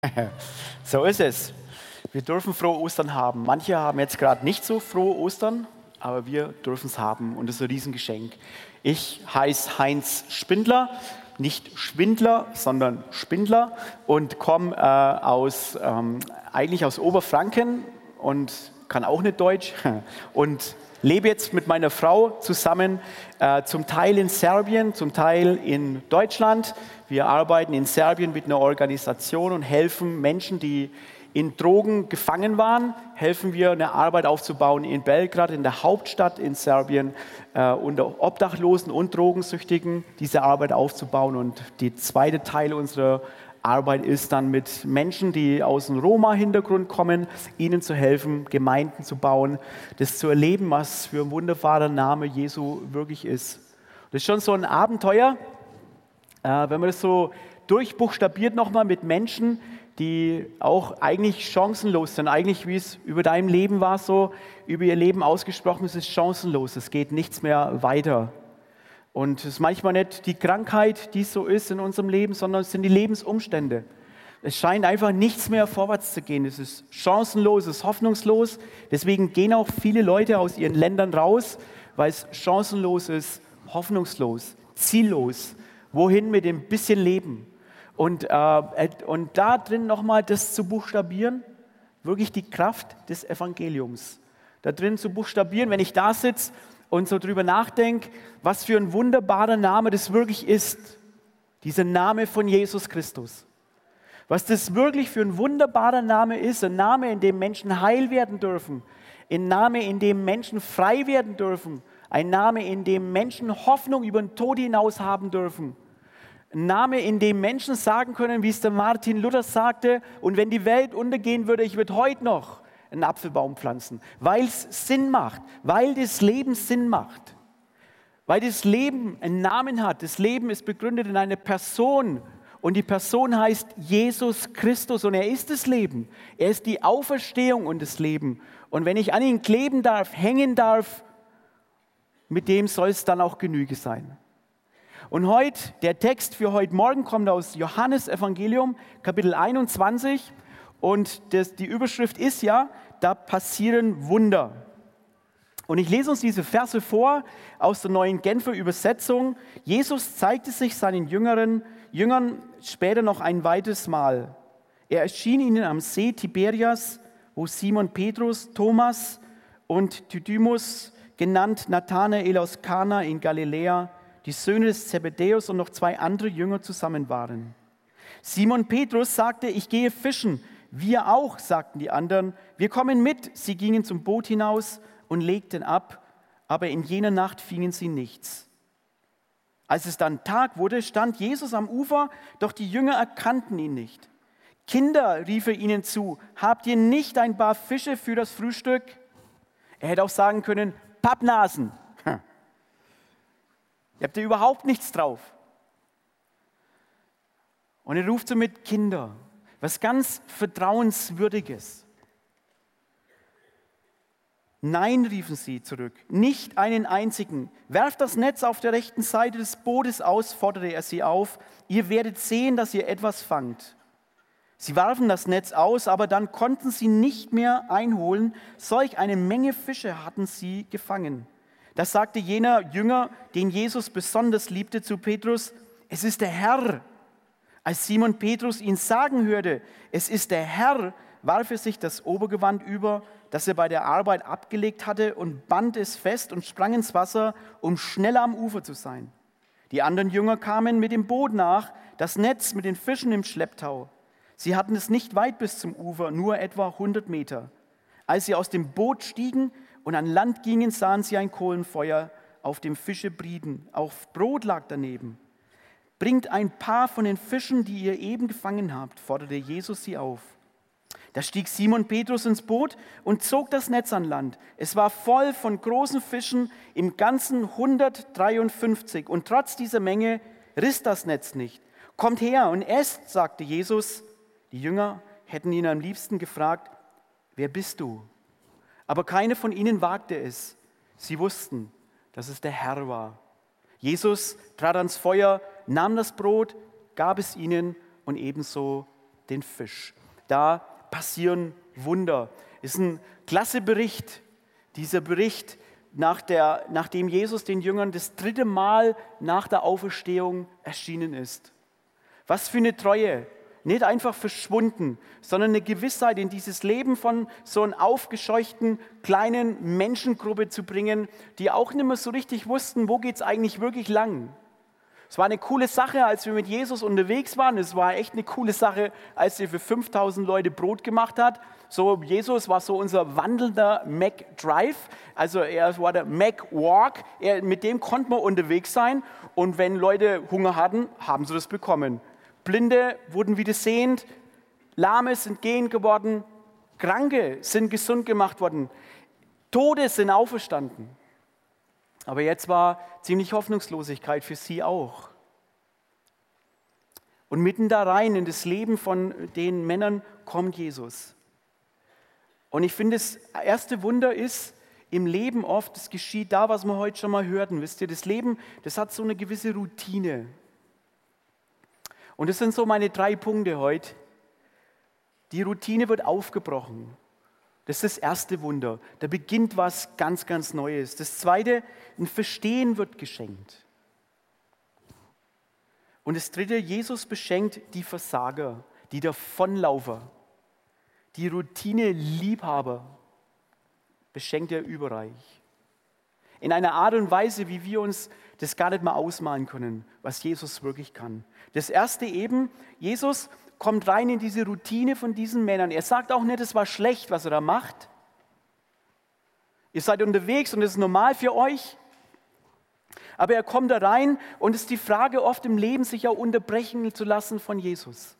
So ist es. Wir dürfen frohe Ostern haben. Manche haben jetzt gerade nicht so frohe Ostern, aber wir dürfen es haben und das ist ein Riesengeschenk. Ich heiße Heinz Spindler, nicht Schwindler, sondern Spindler und komme eigentlich aus Oberfranken und kann auch nicht Deutsch und lebe jetzt mit meiner Frau zusammen, zum Teil in Serbien, zum Teil in Deutschland. Wir arbeiten in Serbien mit einer Organisation und helfen Menschen, die in Drogen gefangen waren, helfen wir, eine Arbeit aufzubauen in Belgrad, in der Hauptstadt in Serbien, unter Obdachlosen und Drogensüchtigen, diese Arbeit aufzubauen. Und der zweite Teil unserer Arbeit ist dann mit Menschen, die aus dem Roma-Hintergrund kommen, ihnen zu helfen, Gemeinden zu bauen, das zu erleben, was für ein wunderbarer Name Jesu wirklich ist. Das ist schon so ein Abenteuer, wenn man das so durchbuchstabiert nochmal mit Menschen, die auch eigentlich chancenlos sind. Eigentlich, wie es über dein Leben war, so über ihr Leben ausgesprochen, es ist chancenlos, es geht nichts mehr weiter. Und es ist manchmal nicht die Krankheit, die so ist in unserem Leben, sondern es sind die Lebensumstände. Es scheint einfach nichts mehr vorwärts zu gehen. Es ist chancenlos, es ist hoffnungslos. Deswegen gehen auch viele Leute aus ihren Ländern raus, weil es chancenlos ist, hoffnungslos, ziellos. Wohin mit dem bisschen Leben? Und da drin nochmal das zu buchstabieren, wirklich die Kraft des Evangeliums. Da drin zu buchstabieren, wenn ich da sitze und so drüber nachdenke, was für ein wunderbarer Name das wirklich ist. Dieser Name von Jesus Christus. Was das wirklich für ein wunderbarer Name ist. Ein Name, in dem Menschen heil werden dürfen. Ein Name, in dem Menschen frei werden dürfen. Ein Name, in dem Menschen Hoffnung über den Tod hinaus haben dürfen. Ein Name, in dem Menschen sagen können, wie es der Martin Luther sagte, und wenn die Welt untergehen würde, ich würde heute noch einen Apfelbaum pflanzen, weil es Sinn macht, weil das Leben Sinn macht, weil das Leben einen Namen hat. Das Leben ist begründet in eine Person und die Person heißt Jesus Christus und er ist das Leben. Er ist die Auferstehung und das Leben. Und wenn ich an ihn kleben darf, hängen darf, mit dem soll es dann auch Genüge sein. Und heute, der Text für heute Morgen kommt aus Johannes Evangelium, Kapitel 21. Und die Überschrift ist ja, da passieren Wunder. Und ich lese uns diese Verse vor aus der neuen Genfer Übersetzung. Jesus zeigte sich seinen Jüngern später noch ein weiteres Mal. Er erschien ihnen am See Tiberias, wo Simon Petrus, Thomas und Didymus, genannt Nathanael aus Kana in Galiläa, die Söhne des Zebedäus und noch zwei andere Jünger zusammen waren. Simon Petrus sagte, ich gehe fischen. Wir auch, sagten die anderen. Wir kommen mit. Sie gingen zum Boot hinaus und legten ab, aber in jener Nacht fingen sie nichts. Als es dann Tag wurde, stand Jesus am Ufer, doch die Jünger erkannten ihn nicht. Kinder, rief er ihnen zu, habt ihr nicht ein paar Fische für das Frühstück? Er hätte auch sagen können, Pappnasen. Ihr habt ja überhaupt nichts drauf. Und er ruft so mit Kinder, was ganz Vertrauenswürdiges. Nein, riefen sie zurück, nicht einen einzigen. Werft das Netz auf der rechten Seite des Bootes aus, forderte er sie auf. Ihr werdet sehen, dass ihr etwas fangt. Sie warfen das Netz aus, aber dann konnten sie nicht mehr einholen. Solch eine Menge Fische hatten sie gefangen. Da sagte jener Jünger, den Jesus besonders liebte, zu Petrus, es ist der Herr. Als Simon Petrus ihn sagen hörte, es ist der Herr, warf er sich das Obergewand über, das er bei der Arbeit abgelegt hatte, und band es fest und sprang ins Wasser, um schneller am Ufer zu sein. Die anderen Jünger kamen mit dem Boot nach, das Netz mit den Fischen im Schlepptau. Sie hatten es nicht weit bis zum Ufer, nur etwa 100 Meter. Als sie aus dem Boot stiegen und an Land gingen, sahen sie ein Kohlenfeuer, auf dem Fische brieten. Auch Brot lag daneben. Bringt ein paar von den Fischen, die ihr eben gefangen habt, forderte Jesus sie auf. Da stieg Simon Petrus ins Boot und zog das Netz an Land. Es war voll von großen Fischen, im Ganzen 153. Und trotz dieser Menge riss das Netz nicht. Kommt her und esst, sagte Jesus. Die Jünger hätten ihn am liebsten gefragt, wer bist du? Aber keine von ihnen wagte es. Sie wussten, dass es der Herr war. Jesus trat ans Feuer, nahm das Brot, gab es ihnen und ebenso den Fisch. Da passieren Wunder. Ist ein klasse Bericht, dieser Bericht, nachdem Jesus den Jüngern das 3. Mal nach der Auferstehung erschienen ist. Was für eine Treue. Nicht einfach verschwunden, sondern eine Gewissheit in dieses Leben von so einer aufgescheuchten kleinen Menschengruppe zu bringen, die auch nicht mehr so richtig wussten, wo geht es eigentlich wirklich lang. Es war eine coole Sache, als wir mit Jesus unterwegs waren. Es war echt eine coole Sache, als er für 5000 Leute Brot gemacht hat. So, Jesus war so unser wandelnder McDrive. Also er war der McWalk. Mit dem konnte man unterwegs sein. Und wenn Leute Hunger hatten, haben sie das bekommen. Blinde wurden wieder sehend, Lahme sind gehend geworden, Kranke sind gesund gemacht worden, Tote sind auferstanden. Aber jetzt war ziemlich Hoffnungslosigkeit für sie auch. Und mitten da rein in das Leben von den Männern kommt Jesus. Und ich finde, das erste Wunder ist im Leben oft, es geschieht da, was wir heute schon mal hörten. Wisst ihr, das Leben, das hat so eine gewisse Routine. Und das sind so meine 3 Punkte heute. Die Routine wird aufgebrochen. Das ist das erste Wunder. Da beginnt was ganz, ganz Neues. Das zweite, ein Verstehen wird geschenkt. Und das dritte, Jesus beschenkt die Versager, die Davonlaufer, die Routine-Liebhaber, beschenkt er überreich. In einer Art und Weise, wie wir uns das gar nicht mal ausmalen können, was Jesus wirklich kann. Das erste eben, Jesus kommt rein in diese Routine von diesen Männern. Er sagt auch nicht, es war schlecht, was er da macht. Ihr seid unterwegs und es ist normal für euch. Aber er kommt da rein und es ist die Frage oft im Leben, sich auch unterbrechen zu lassen von Jesus.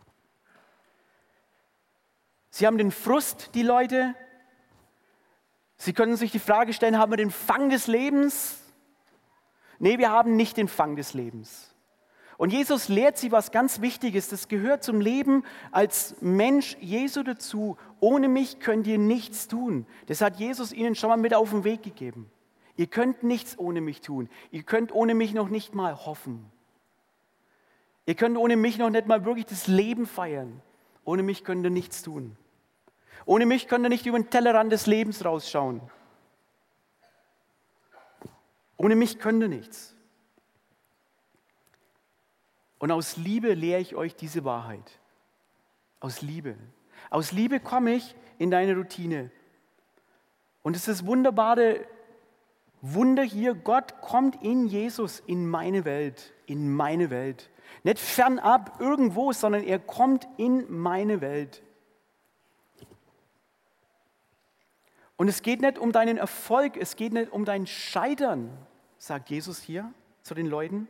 Sie haben den Frust, die Leute. Sie können sich die Frage stellen, haben wir den Fang des Lebens? Nee, wir haben nicht den Fang des Lebens. Und Jesus lehrt sie was ganz Wichtiges. Das gehört zum Leben als Mensch Jesu dazu. Ohne mich könnt ihr nichts tun. Das hat Jesus ihnen schon mal mit auf den Weg gegeben. Ihr könnt nichts ohne mich tun. Ihr könnt ohne mich noch nicht mal hoffen. Ihr könnt ohne mich noch nicht mal wirklich das Leben feiern. Ohne mich könnt ihr nichts tun. Ohne mich könnt ihr nicht über den Tellerrand des Lebens rausschauen. Ohne mich könnt ihr nichts. Und aus Liebe lehre ich euch diese Wahrheit. Aus Liebe. Aus Liebe komme ich in deine Routine. Und es ist das wunderbare Wunder hier, Gott kommt in Jesus, in meine Welt. In meine Welt. Nicht fernab irgendwo, sondern er kommt in meine Welt. Und es geht nicht um deinen Erfolg, es geht nicht um dein Scheitern, sagt Jesus hier zu den Leuten.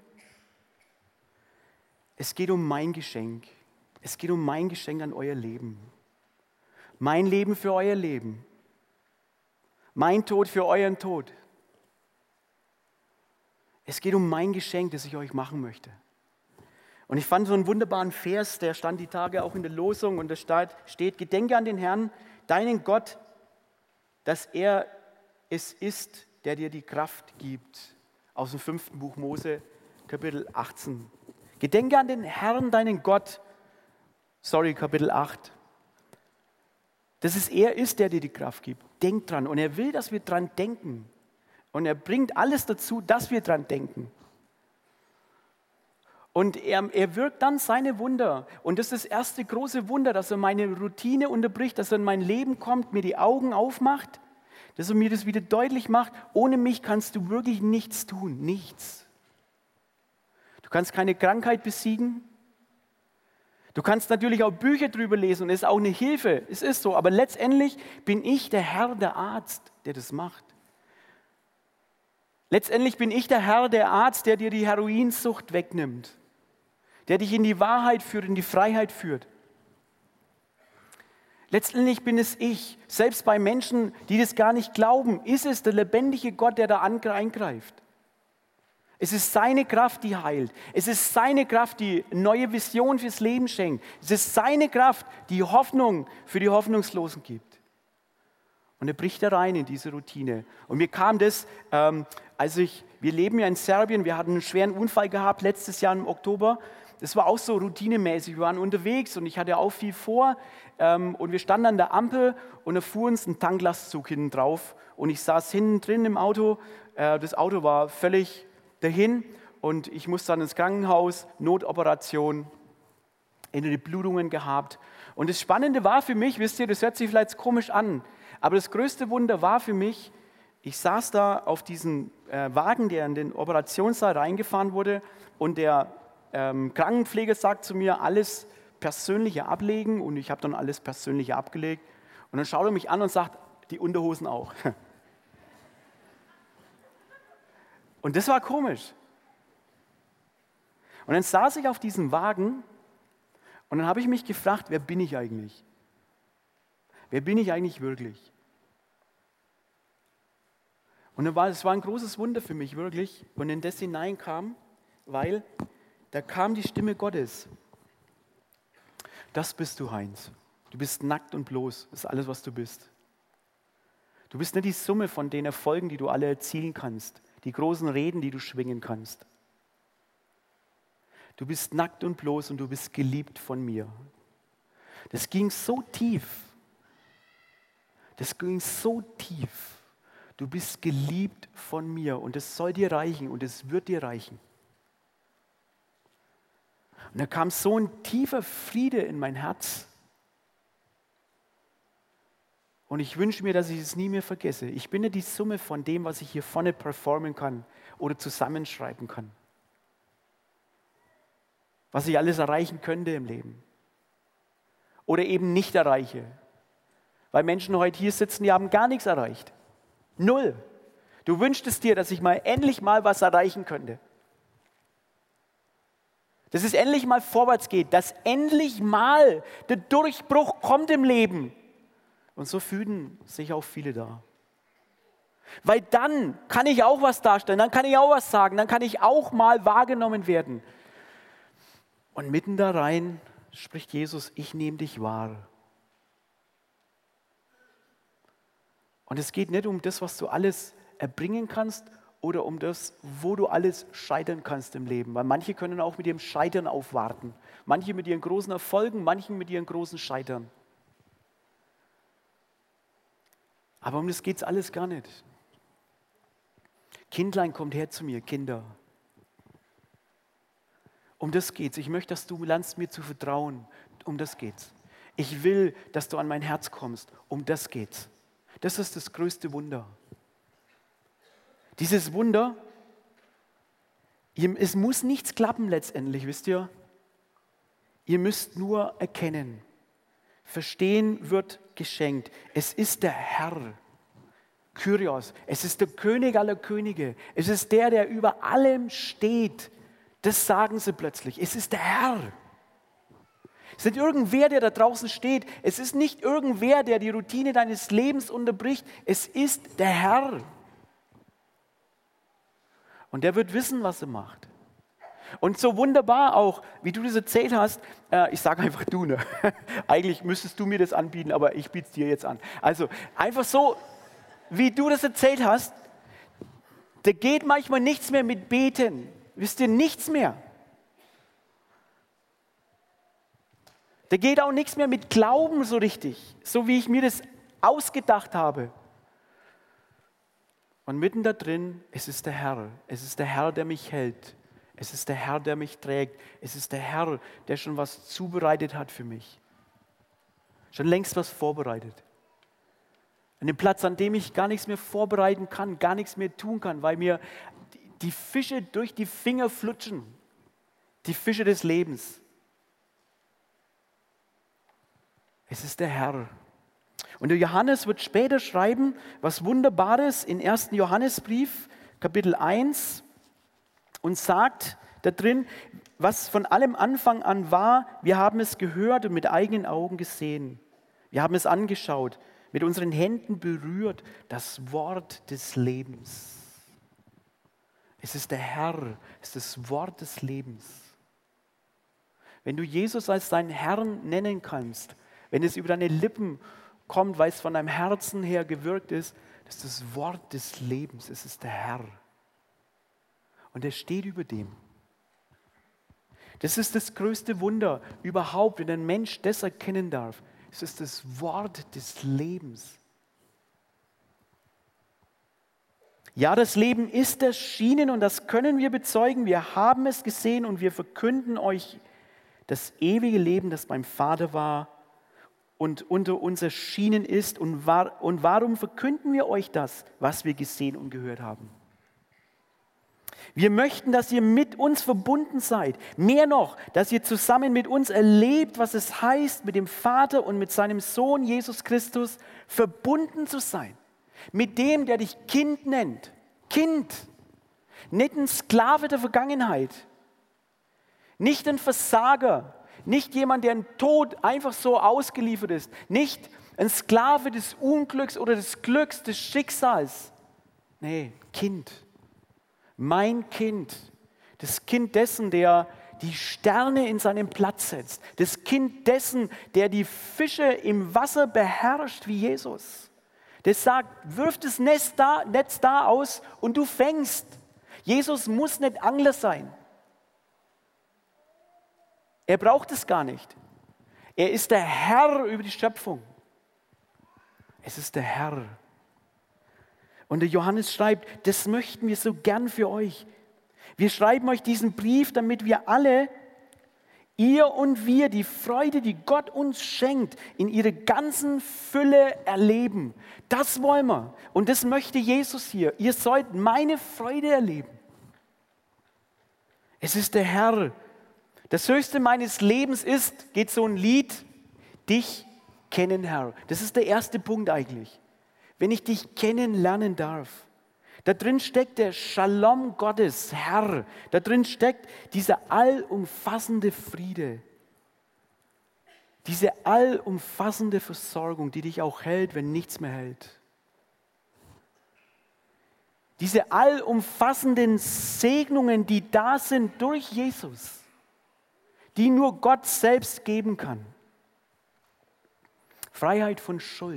Es geht um mein Geschenk. Es geht um mein Geschenk an euer Leben. Mein Leben für euer Leben. Mein Tod für euren Tod. Es geht um mein Geschenk, das ich euch machen möchte. Und ich fand so einen wunderbaren Vers, der stand die Tage auch in der Losung und da steht, gedenke an den Herrn, deinen Gott, dass er es ist, der dir die Kraft gibt. Aus dem 5. Buch Mose, Kapitel 18. Gedenke an den Herrn, deinen Gott. Kapitel 8. Dass es er ist, der dir die Kraft gibt. Denk dran. Und er will, dass wir dran denken. Und er bringt alles dazu, dass wir dran denken. Und er wirkt dann seine Wunder. Und das ist das erste große Wunder, dass er meine Routine unterbricht, dass er in mein Leben kommt, mir die Augen aufmacht, dass er mir das wieder deutlich macht. Ohne mich kannst du wirklich nichts tun. Nichts. Du kannst keine Krankheit besiegen. Du kannst natürlich auch Bücher drüber lesen und es ist auch eine Hilfe. Es ist so. Aber letztendlich bin ich der Herr, der Arzt, der das macht. Letztendlich bin ich der Herr, der Arzt, der dir die Heroinsucht wegnimmt. Der dich in die Wahrheit führt, in die Freiheit führt. Letztendlich bin es ich. Selbst bei Menschen, die das gar nicht glauben, ist es der lebendige Gott, der da eingreift. Es ist seine Kraft, die heilt. Es ist seine Kraft, die neue Vision fürs Leben schenkt. Es ist seine Kraft, die Hoffnung für die Hoffnungslosen gibt. Und er bricht da rein in diese Routine. Und mir kam das, wir leben ja in Serbien, wir hatten einen schweren Unfall gehabt letztes Jahr im Oktober. das war auch so routinemäßig. Wir waren unterwegs und ich hatte auch viel vor. Und wir standen an der Ampel und da fuhr uns ein Tanklastzug hinten drauf. Und ich saß hinten drin im Auto. Das Auto war völlig dahin. Und ich musste dann ins Krankenhaus, Notoperation, innere Blutungen gehabt. Und das Spannende war für mich, wisst ihr, das hört sich vielleicht komisch an, aber das größte Wunder war für mich, ich saß da auf diesem Wagen, der in den Operationssaal reingefahren wurde und der Krankenpfleger sagt zu mir, alles Persönliche ablegen und ich habe dann alles Persönliche abgelegt. Und dann schaut er mich an und sagt, die Unterhosen auch. Und das war komisch. Und dann saß ich auf diesem Wagen und dann habe ich mich gefragt, wer bin ich eigentlich? Wer bin ich eigentlich wirklich? Und es war ein großes Wunder für mich, wirklich, und in das hineinkam, weil da kam die Stimme Gottes. Das bist du, Heinz. Du bist nackt und bloß. Das ist alles, was du bist. Du bist nicht die Summe von den Erfolgen, die du alle erzielen kannst, die großen Reden, die du schwingen kannst. Du bist nackt und bloß und du bist geliebt von mir. Das ging so tief. Das ging so tief. Du bist geliebt von mir und es soll dir reichen und es wird dir reichen. Und da kam so ein tiefer Friede in mein Herz. Und ich wünsche mir, dass ich es nie mehr vergesse. Ich bin nicht die Summe von dem, was ich hier vorne performen kann oder zusammenschreiben kann. Was ich alles erreichen könnte im Leben. Oder eben nicht erreiche. Weil Menschen heute hier sitzen, die haben gar nichts erreicht. Null. Du wünschtest dir, dass ich endlich mal was erreichen könnte. Dass es endlich mal vorwärts geht, dass endlich mal der Durchbruch kommt im Leben. Und so fühlen sich auch viele da. Weil dann kann ich auch was darstellen, dann kann ich auch was sagen, dann kann ich auch mal wahrgenommen werden. Und mitten da rein spricht Jesus, ich nehme dich wahr. Und es geht nicht um das, was du alles erbringen kannst oder um das, wo du alles scheitern kannst im Leben. Weil manche können auch mit ihrem Scheitern aufwarten. Manche mit ihren großen Erfolgen, manche mit ihren großen Scheitern. Aber um das geht es alles gar nicht. Kindlein, kommt her zu mir, Kinder. Um das geht's. Ich möchte, dass du lernst, mir zu vertrauen. Um das geht's. Ich will, dass du an mein Herz kommst. Um das geht's. Das ist das größte Wunder. Dieses Wunder, es muss nichts klappen letztendlich, wisst ihr? Ihr müsst nur erkennen. Verstehen wird geschenkt. Es ist der Herr, Kyrios. Es ist der König aller Könige. Es ist der über allem steht. Das sagen sie plötzlich. Es ist der Herr. Es ist nicht irgendwer, der da draußen steht. Es ist nicht irgendwer, der die Routine deines Lebens unterbricht. Es ist der Herr. Und der wird wissen, was er macht. Und so wunderbar auch, wie du das erzählt hast, ich sage einfach du, ne? Eigentlich müsstest du mir das anbieten, aber ich biete es dir jetzt an. Also einfach so, wie du das erzählt hast, da geht manchmal nichts mehr mit Beten. Wisst ihr, nichts mehr. Da geht auch nichts mehr mit Glauben so richtig, so wie ich mir das ausgedacht habe. Und mitten da drin, es ist der Herr. Es ist der Herr, der mich hält. Es ist der Herr, der mich trägt. Es ist der Herr, der schon was zubereitet hat für mich. Schon längst was vorbereitet. An dem Platz, an dem ich gar nichts mehr vorbereiten kann, gar nichts mehr tun kann, weil mir die Fische durch die Finger flutschen. Die Fische des Lebens. Es ist der Herr. Und der Johannes wird später schreiben, was Wunderbares in 1. Johannesbrief, Kapitel 1, und sagt da drin, was von allem Anfang an war, wir haben es gehört und mit eigenen Augen gesehen. Wir haben es angeschaut, mit unseren Händen berührt, das Wort des Lebens. Es ist der Herr, es ist das Wort des Lebens. Wenn du Jesus als deinen Herrn nennen kannst, wenn es über deine Lippen kommt, weil es von deinem Herzen her gewirkt ist, das ist das Wort des Lebens, es ist der Herr. Und er steht über dem. Das ist das größte Wunder überhaupt, wenn ein Mensch das erkennen darf. Es ist das Wort des Lebens. Ja, das Leben ist erschienen und das können wir bezeugen. Wir haben es gesehen und wir verkünden euch das ewige Leben, das beim Vater war und unter uns erschienen ist. Und warum verkünden wir euch das, was wir gesehen und gehört haben? Wir möchten, dass ihr mit uns verbunden seid. Mehr noch, dass ihr zusammen mit uns erlebt, was es heißt, mit dem Vater und mit seinem Sohn Jesus Christus verbunden zu sein. Mit dem, der dich Kind nennt. Kind. Nicht ein Sklave der Vergangenheit. Nicht ein Versager. Nicht jemand, der im Tod einfach so ausgeliefert ist. Nicht ein Sklave des Unglücks oder des Glücks, des Schicksals. Nee, Kind. Mein Kind. Das Kind dessen, der die Sterne in seinen Platz setzt. Das Kind dessen, der die Fische im Wasser beherrscht wie Jesus. Das sagt, wirf das Netz da aus und du fängst. Jesus muss nicht Angler sein. Er braucht es gar nicht. Er ist der Herr über die Schöpfung. Es ist der Herr. Und der Johannes schreibt, das möchten wir so gern für euch. Wir schreiben euch diesen Brief, damit wir alle, ihr und wir, die Freude, die Gott uns schenkt, in ihrer ganzen Fülle erleben. Das wollen wir. Und das möchte Jesus hier. Ihr sollt meine Freude erleben. Es ist der Herr. Das Höchste meines Lebens ist, geht so ein Lied, dich kennen, Herr. Das ist der erste Punkt eigentlich. Wenn ich dich kennenlernen darf. Da drin steckt der Shalom Gottes, Herr. Da drin steckt dieser allumfassende Friede. Diese allumfassende Versorgung, die dich auch hält, wenn nichts mehr hält. Diese allumfassenden Segnungen, die da sind durch Jesus, die nur Gott selbst geben kann. Freiheit von Schuld.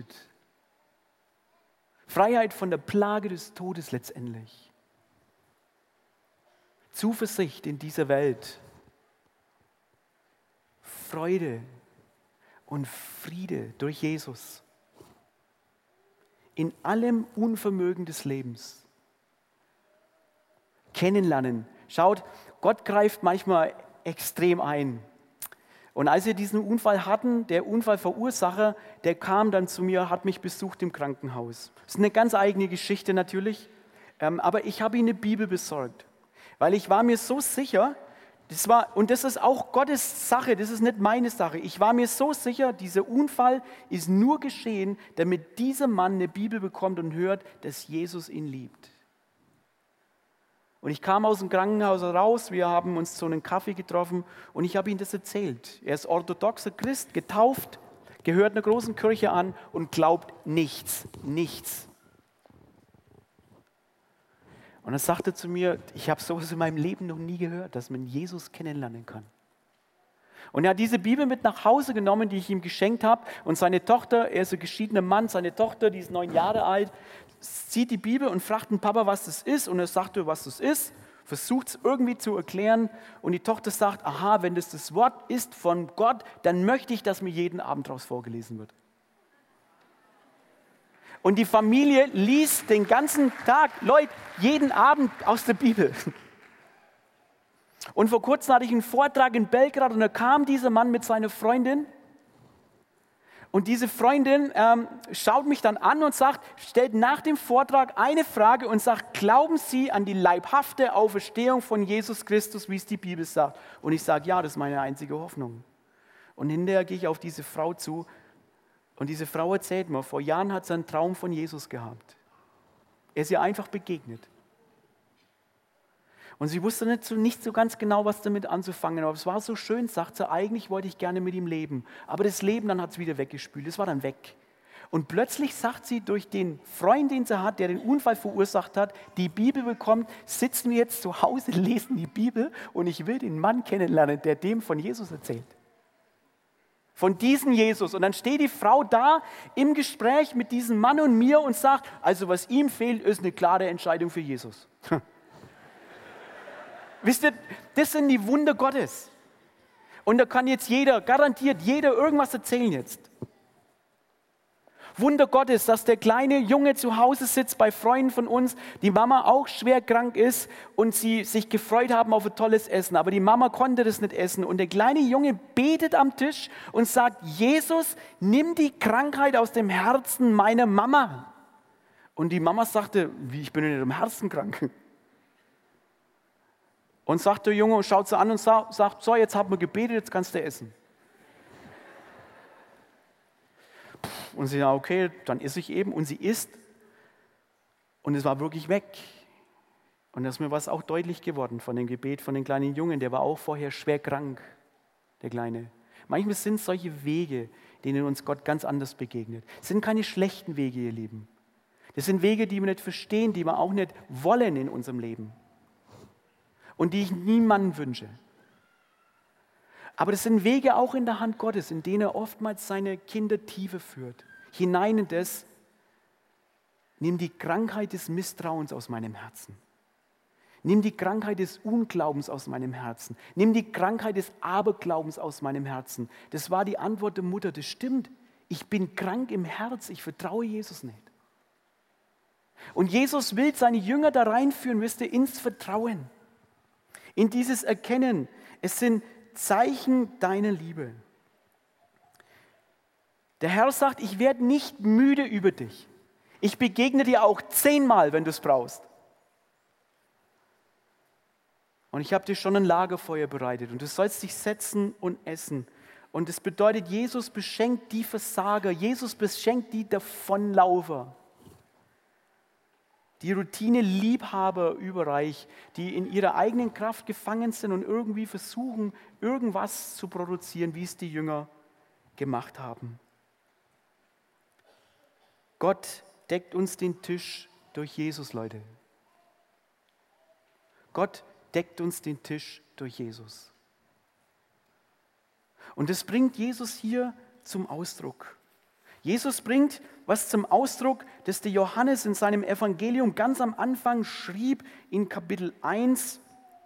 Freiheit von der Plage des Todes letztendlich. Zuversicht in dieser Welt. Freude und Friede durch Jesus. In allem Unvermögen des Lebens. Kennenlernen. Schaut, Gott greift manchmal extrem ein. Und als wir diesen Unfall hatten, der Unfallverursacher, der kam dann zu mir, hat mich besucht im Krankenhaus. Das ist eine ganz eigene Geschichte natürlich, aber ich habe ihm eine Bibel besorgt, weil ich war mir so sicher, und das ist auch Gottes Sache, das ist nicht meine Sache, ich war mir so sicher, dieser Unfall ist nur geschehen, damit dieser Mann eine Bibel bekommt und hört, dass Jesus ihn liebt. Und ich kam aus dem Krankenhaus raus, wir haben uns zu einem Kaffee getroffen und ich habe ihm das erzählt. Er ist orthodoxer Christ, getauft, gehört einer großen Kirche an und glaubt nichts. Und dann sagte er zu mir, ich habe sowas in meinem Leben noch nie gehört, dass man Jesus kennenlernen kann. Und er hat diese Bibel mit nach Hause genommen, die ich ihm geschenkt habe. Und seine Tochter, er ist ein geschiedener Mann, seine Tochter, die ist 9 Jahre alt, sieht die Bibel und fragt den Papa, was das ist. Und er sagt, was das ist, versucht es irgendwie zu erklären. Und die Tochter sagt, aha, wenn das Wort ist von Gott, dann möchte ich, dass mir jeden Abend daraus vorgelesen wird. Und die Familie liest den ganzen Tag, Leute, jeden Abend aus der Bibel. Und vor kurzem hatte ich einen Vortrag in Belgrad und da kam dieser Mann mit seiner Freundin. Und diese Freundin schaut mich dann an und stellt nach dem Vortrag eine Frage und sagt, glauben Sie an die leibhafte Auferstehung von Jesus Christus, wie es die Bibel sagt? Und ich sage, ja, das ist meine einzige Hoffnung. Und hinterher gehe ich auf diese Frau zu und diese Frau erzählt mir, vor Jahren hat sie einen Traum von Jesus gehabt. Er ist ihr einfach begegnet. Und sie wusste nicht so ganz genau, was damit anzufangen. Aber es war so schön, sagt sie, eigentlich wollte ich gerne mit ihm leben. Aber das Leben, dann hat es wieder weggespült. Es war dann weg. Und plötzlich sagt sie, durch den Freund, den sie hat, der den Unfall verursacht hat, die Bibel bekommt, sitzen wir jetzt zu Hause, lesen die Bibel und ich will den Mann kennenlernen, der dem von Jesus erzählt. Von diesem Jesus. Und dann steht die Frau da im Gespräch mit diesem Mann und mir und sagt, also was ihm fehlt, ist eine klare Entscheidung für Jesus. Wisst ihr, das sind die Wunder Gottes. Und da kann jetzt garantiert jeder irgendwas erzählen jetzt. Wunder Gottes, dass der kleine Junge zu Hause sitzt bei Freunden von uns, die Mama auch schwer krank ist und sie sich gefreut haben auf ein tolles Essen. Aber die Mama konnte das nicht essen. Und der kleine Junge betet am Tisch und sagt, Jesus, nimm die Krankheit aus dem Herzen meiner Mama. Und die Mama sagte, wie, ich bin nicht im Herzen krank. Und sagt der Junge und schaut sie an und sagt, so, jetzt haben wir gebetet, jetzt kannst du essen. Und sie sagt, okay, dann esse ich eben. Und sie isst. Und es war wirklich weg. Und da ist mir was auch deutlich geworden von dem Gebet von dem kleinen Jungen. Der war auch vorher schwer krank, der Kleine. Manchmal sind es solche Wege, denen uns Gott ganz anders begegnet. Es sind keine schlechten Wege, ihr Lieben. Das sind Wege, die wir nicht verstehen, die wir auch nicht wollen in unserem Leben. Und die ich niemandem wünsche. Aber das sind Wege auch in der Hand Gottes, in denen er oftmals seine Kinder tiefer führt. Hinein in das, nimm die Krankheit des Misstrauens aus meinem Herzen. Nimm die Krankheit des Unglaubens aus meinem Herzen. Nimm die Krankheit des Aberglaubens aus meinem Herzen. Das war die Antwort der Mutter, das stimmt. Ich bin krank im Herz, ich vertraue Jesus nicht. Und Jesus will seine Jünger da reinführen, wisst ihr, ins Vertrauen. In dieses Erkennen, es sind Zeichen deiner Liebe. Der Herr sagt, ich werde nicht müde über dich. Ich begegne dir auch 10-mal, wenn du es brauchst. Und ich habe dir schon ein Lagerfeuer bereitet und du sollst dich setzen und essen. Und das bedeutet, Jesus beschenkt die Versager, Jesus beschenkt die Davonlaufer. Die Routine-Liebhaber überreich, die in ihrer eigenen Kraft gefangen sind und irgendwie versuchen, irgendwas zu produzieren, wie es die Jünger gemacht haben. Gott deckt uns den Tisch durch Jesus, Leute. Gott deckt uns den Tisch durch Jesus. Und das bringt Jesus hier zum Ausdruck. Jesus bringt was zum Ausdruck, das der Johannes in seinem Evangelium ganz am Anfang schrieb, in Kapitel 1.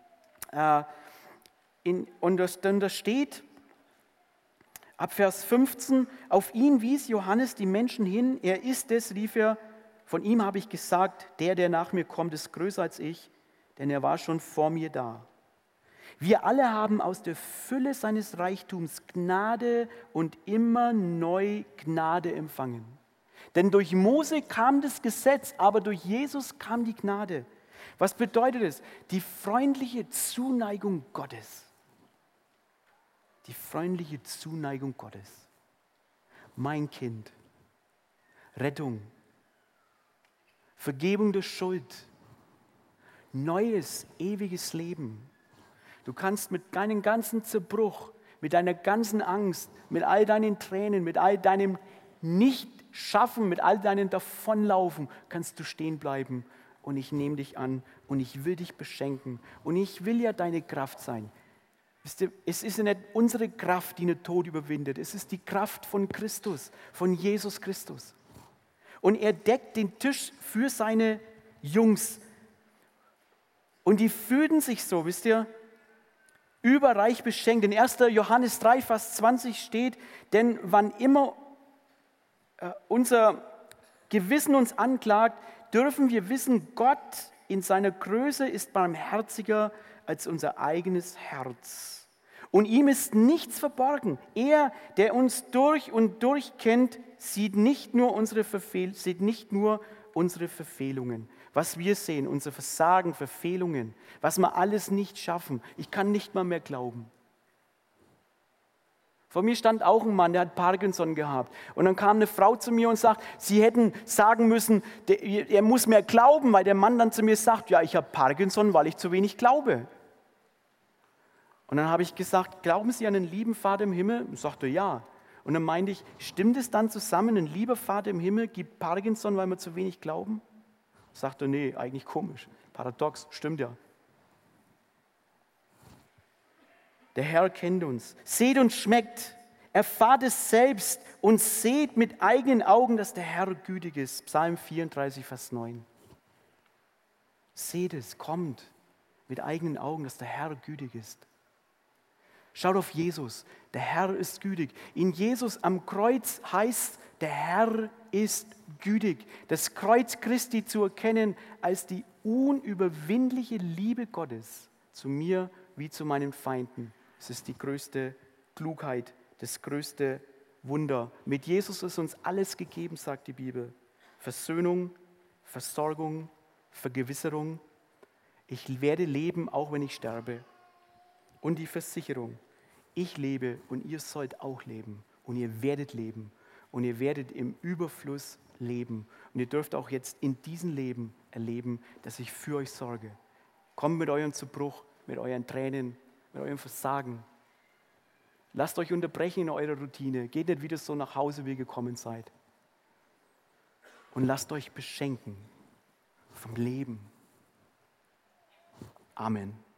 Und da steht, ab Vers 15, auf ihn wies Johannes die Menschen hin, er ist es, rief er, von ihm habe ich gesagt, der nach mir kommt, ist größer als ich, denn er war schon vor mir da. Wir alle haben aus der Fülle seines Reichtums Gnade und immer neu Gnade empfangen. Denn durch Mose kam das Gesetz, aber durch Jesus kam die Gnade. Was bedeutet es? Die freundliche Zuneigung Gottes. Die freundliche Zuneigung Gottes. Mein Kind. Rettung. Vergebung der Schuld. Neues, ewiges Leben. Du kannst mit deinem ganzen Zerbruch, mit deiner ganzen Angst, mit all deinen Tränen, mit all deinem Nicht-Schaffen, mit all deinen Davonlaufen, kannst du stehen bleiben. Und ich nehme dich an und ich will dich beschenken. Und ich will ja deine Kraft sein. Wisst ihr, es ist ja nicht unsere Kraft, die den Tod überwindet. Es ist die Kraft von Christus, von Jesus Christus. Und er deckt den Tisch für seine Jungs. Und die fühlten sich so, wisst ihr, überreich beschenkt. In 1. Johannes 3, Vers 20 steht, denn wann immer unser Gewissen uns anklagt, dürfen wir wissen, Gott in seiner Größe ist barmherziger als unser eigenes Herz. Und ihm ist nichts verborgen. Er, der uns durch und durch kennt, sieht nicht nur unsere Verfehlungen, was wir sehen, unser Versagen, Verfehlungen, was wir alles nicht schaffen. Ich kann nicht mal mehr glauben. Vor mir stand auch ein Mann, der hat Parkinson gehabt. Und dann kam eine Frau zu mir und sagt, sie hätten sagen müssen, er muss mehr glauben, weil der Mann dann zu mir sagt, ja, ich habe Parkinson, weil ich zu wenig glaube. Und dann habe ich gesagt, glauben Sie an einen lieben Vater im Himmel? Und sagte, ja. Und dann meinte ich, stimmt es dann zusammen, ein lieber Vater im Himmel gibt Parkinson, weil wir zu wenig glauben? Sagte, nee, eigentlich komisch. Paradox, stimmt ja. Der Herr kennt uns. Seht und schmeckt, erfahrt es selbst und seht mit eigenen Augen, dass der Herr gütig ist. Psalm 34, Vers 9. Seht es, kommt mit eigenen Augen, dass der Herr gütig ist. Schaut auf Jesus. Der Herr ist gütig. In Jesus am Kreuz heißt, der Herr ist gütig. Das Kreuz Christi zu erkennen als die unüberwindliche Liebe Gottes zu mir wie zu meinen Feinden. Das ist die größte Klugheit, das größte Wunder. Mit Jesus ist uns alles gegeben, sagt die Bibel. Versöhnung, Versorgung, Vergewisserung. Ich werde leben, auch wenn ich sterbe. Und die Versicherung. Ich lebe und ihr sollt auch leben. Und ihr werdet leben. Und ihr werdet im Überfluss leben. Und ihr dürft auch jetzt in diesem Leben erleben, dass ich für euch sorge. Kommt mit eurem Zerbruch, mit euren Tränen, mit eurem Versagen. Lasst euch unterbrechen in eurer Routine. Geht nicht wieder so nach Hause, wie ihr gekommen seid. Und lasst euch beschenken vom Leben. Amen.